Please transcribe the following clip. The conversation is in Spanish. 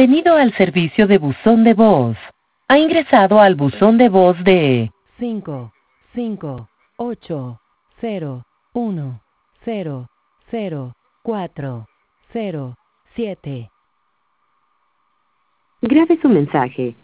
Bienvenido al servicio de buzón de voz. Ha ingresado al buzón de voz de 55801000407. Grabe su mensaje